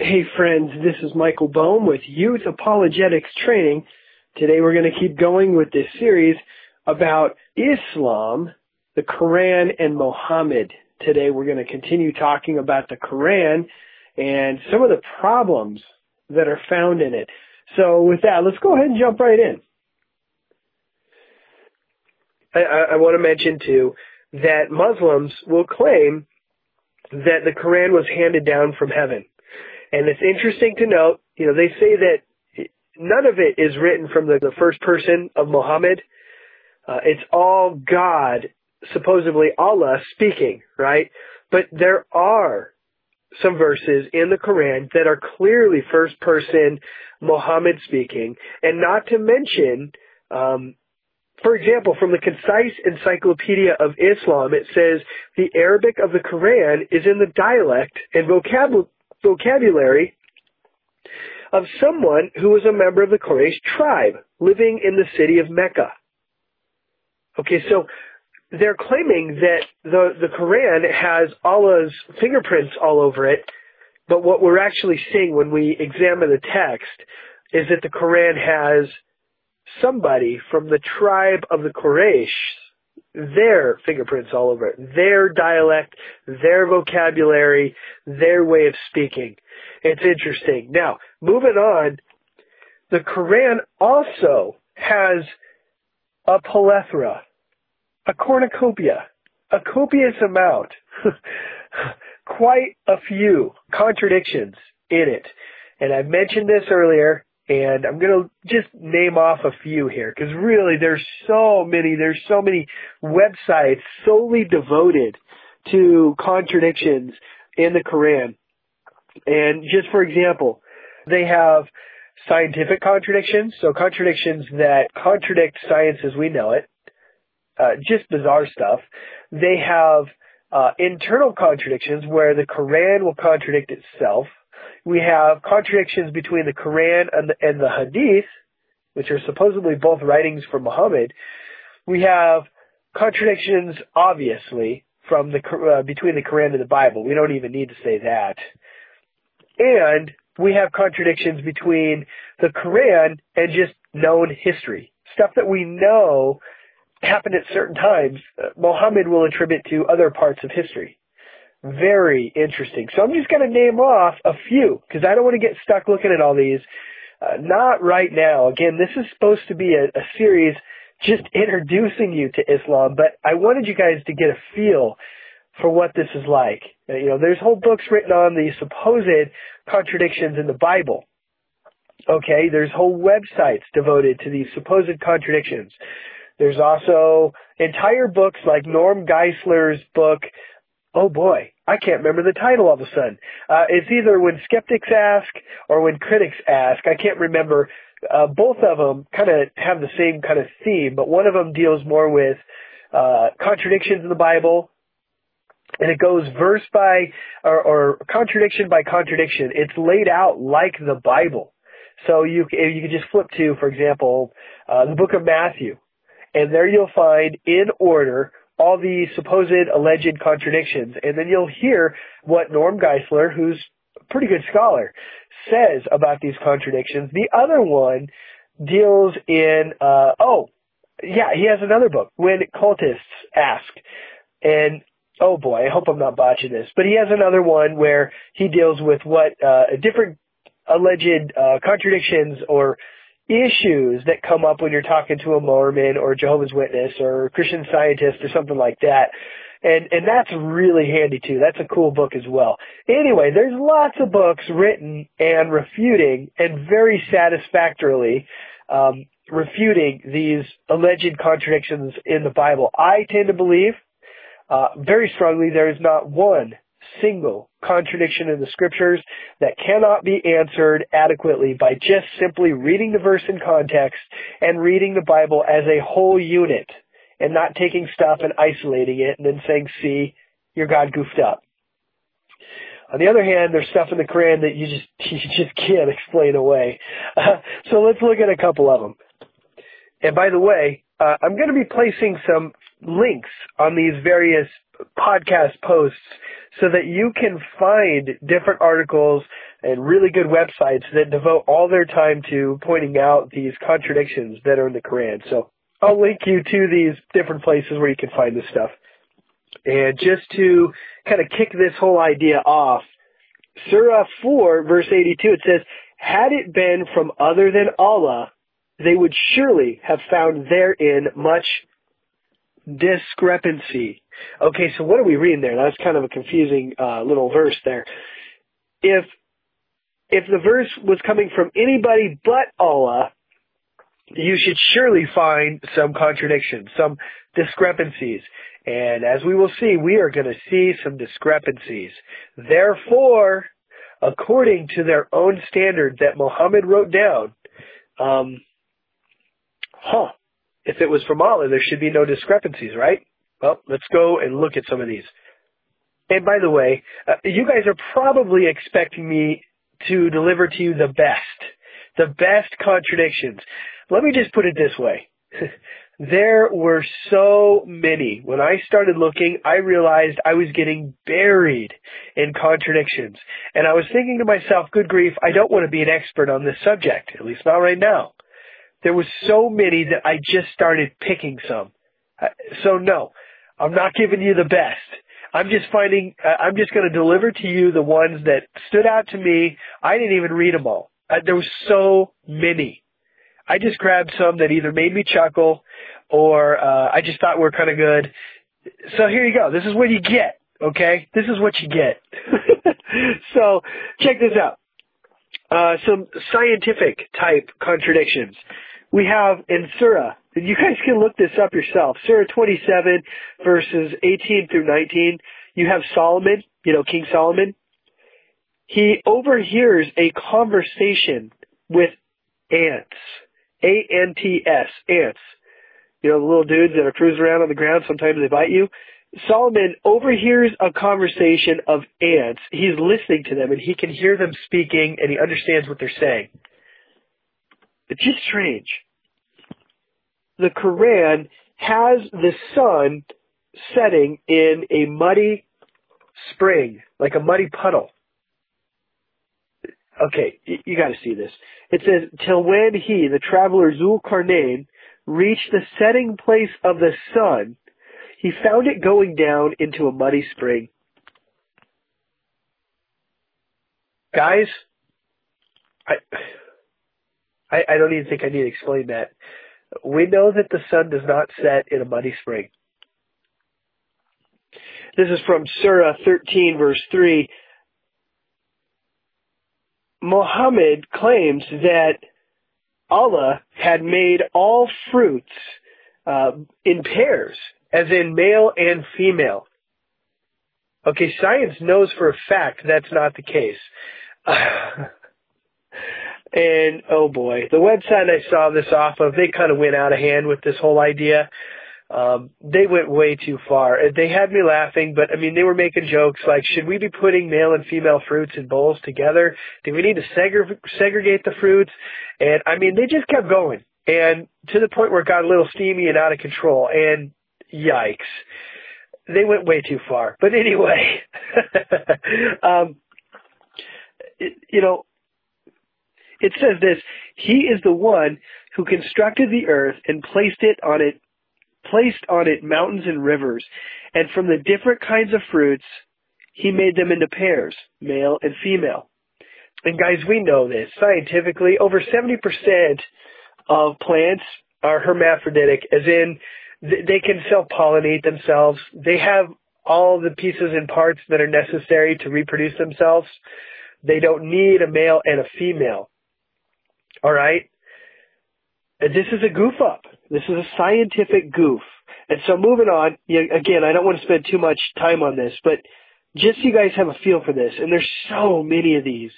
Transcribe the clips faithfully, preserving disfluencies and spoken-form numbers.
Hey friends, this is Michael Bohm with Youth Apologetics Training. Today we're going to keep going with this series about Islam, the Quran, and Muhammad. Today we're going to continue talking about the Quran and some of the problems that are found in it. So with that, let's go ahead and jump right in. I, I, I want to mention too that Muslims will claim that the Quran was handed down from heaven. And it's interesting to note, you know, they say that none of it is written from the, the first person of Muhammad. Uh, it's all God, supposedly Allah, speaking, right? But there are some verses in the Quran that are clearly first person Muhammad speaking. And not to mention, um, for example, from the Concise Encyclopedia of Islam, it says the Arabic of the Quran is in the dialect and vocabulary vocabulary of someone who was a member of the Quraysh tribe living in the city of Mecca. Okay, so they're claiming that the, the Quran has Allah's fingerprints all over it, but what we're actually seeing when we examine the text is that the Quran has somebody from the tribe of the Quraysh, their fingerprints all over it, their dialect, their vocabulary, their way of speaking. It's interesting. Now, moving on, the Quran also has a plethora, a cornucopia, a copious amount, quite a few contradictions in it. And I mentioned this earlier, and I'm going to just name off a few here, because really there's so many, there's so many websites solely devoted to contradictions in the Quran. And just for example, they have scientific contradictions, so contradictions that contradict science as we know it, uh, just bizarre stuff. They have uh, internal contradictions where the Quran will contradict itself. We have contradictions between the Quran and the, and the Hadith, which are supposedly both writings from Muhammad. We have contradictions, obviously, from the uh, between the Quran and the Bible. We don't even need to say that. And we have contradictions between the Quran and just known history. Stuff that we know happened at certain times, uh, Muhammad will attribute to other parts of history. Very interesting. So I'm just going to name off a few because I don't want to get stuck looking at all these. Uh, not right now. Again, this is supposed to be a, a series just introducing you to Islam, but I wanted you guys to get a feel for what this is like. Uh, you know, there's whole books written on the supposed contradictions in the Bible. Okay, there's whole websites devoted to these supposed contradictions. There's also entire books like Norm Geisler's book. Oh boy, I can't remember the title all of a sudden. Uh, it's either When Skeptics Ask or When Critics Ask. I can't remember. Uh, both of them kind of have the same kind of theme, but one of them deals more with uh, contradictions in the Bible, and it goes verse by, or, or contradiction by contradiction. It's laid out like the Bible. So you, you can just flip to, for example, uh, the book of Matthew, and there you'll find in order all the supposed alleged contradictions. And then you'll hear what Norm Geisler, who's a pretty good scholar, says about these contradictions. The other one deals in, uh, oh, yeah, he has another book, When Cultists Ask. And, oh boy, I hope I'm not botching this, but he has another one where he deals with what uh, different alleged uh, contradictions or issues that come up when you're talking to a Mormon or Jehovah's Witness or a Christian Scientist or something like that. And and that's really handy too. That's a cool book as well. Anyway, there's lots of books written and refuting and very satisfactorily um, refuting these alleged contradictions in the Bible. I tend to believe uh, very strongly there is not one single contradiction in the scriptures that cannot be answered adequately by just simply reading the verse in context and reading the Bible as a whole unit and not taking stuff and isolating it and then saying, see, your God goofed up. On the other hand, there's stuff in the Quran that you just you just can't explain away. Uh, so let's look at a couple of them. And by the way, uh, I'm going to be placing some links on these various podcast posts so that you can find different articles and really good websites that devote all their time to pointing out these contradictions that are in the Quran. So I'll link you to these different places where you can find this stuff. And just to kind of kick this whole idea off, Surah four, verse eighty-two, it says, "Had it been from other than Allah, they would surely have found therein much discrepancy." Okay, so what are we reading there? That's kind of a confusing uh, little verse there. If if the verse was coming from anybody but Allah, you should surely find some contradictions, some discrepancies. And as we will see, we are going to see some discrepancies. Therefore, according to their own standard that Muhammad wrote down, um, huh, if it was from Allah, there should be no discrepancies, right? Well, let's go and look at some of these. And by the way, uh, you guys are probably expecting me to deliver to you the best, the best contradictions. Let me just put it this way. There were so many. When I started looking, I realized I was getting buried in contradictions. And I was thinking to myself, good grief, I don't want to be an expert on this subject, at least not right now. There was so many that I just started picking some. So no, I'm not giving you the best. I'm just finding, I'm just going to deliver to you the ones that stood out to me. I didn't even read them all. There was so many. I just grabbed some that either made me chuckle or uh, I just thought were kind of good. So here you go. This is what you get, okay? This is what you get. So check this out. Uh, some scientific type contradictions. We have in Surah, and you guys can look this up yourself, Surah twenty-seven, verses eighteen through nineteen, you have Solomon, you know, King Solomon. He overhears a conversation with ants. A N T S, ants. You know, the little dudes that are cruising around on the ground, sometimes they bite you. Solomon overhears a conversation of ants. He's listening to them, and he can hear them speaking, and he understands what they're saying. It's just strange. The Quran has the sun setting in a muddy spring, like a muddy puddle. Okay, you got to see this. It says, till when he, the traveler Zulkarnain, reached the setting place of the sun, he found it going down into a muddy spring. Guys, I, I, I don't even think I need to explain that. We know that the sun does not set in a muddy spring. This is from Surah thirteen, verse three. Muhammad claims that Allah had made all fruits uh, in pairs, as in male and female. Okay, science knows for a fact that's not the case. And, oh boy, the website I saw this off of, they kind of went out of hand with this whole idea. Um, they went way too far. They had me laughing, but I mean, they were making jokes like, should we be putting male and female fruits in bowls together? Do we need to segre- segregate the fruits? And I mean, they just kept going, and to the point where it got a little steamy and out of control, and yikes. They went way too far. But anyway, um, it, you know, it says this, he is the one who constructed the earth and placed it on it placed on it mountains and rivers, and from the different kinds of fruits, he made them into pairs, male and female. And guys, we know this. Scientifically, over seventy percent of plants are hermaphroditic, as in they can self-pollinate themselves. They have all the pieces and parts that are necessary to reproduce themselves. They don't need a male and a female. All right? This is a goof up. This is a scientific goof. And so moving on, you know, again, I don't want to spend too much time on this, but just so you guys have a feel for this, and there's so many of these,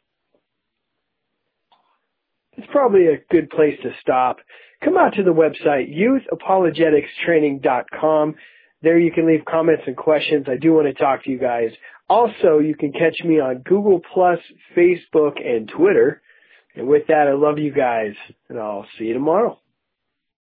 it's probably a good place to stop. Come out to the website, youth apologetics training dot com. There you can leave comments and questions. I do want to talk to you guys. Also, you can catch me on Google Plus, Facebook, and Twitter. And with that, I love you guys, and I'll see you tomorrow.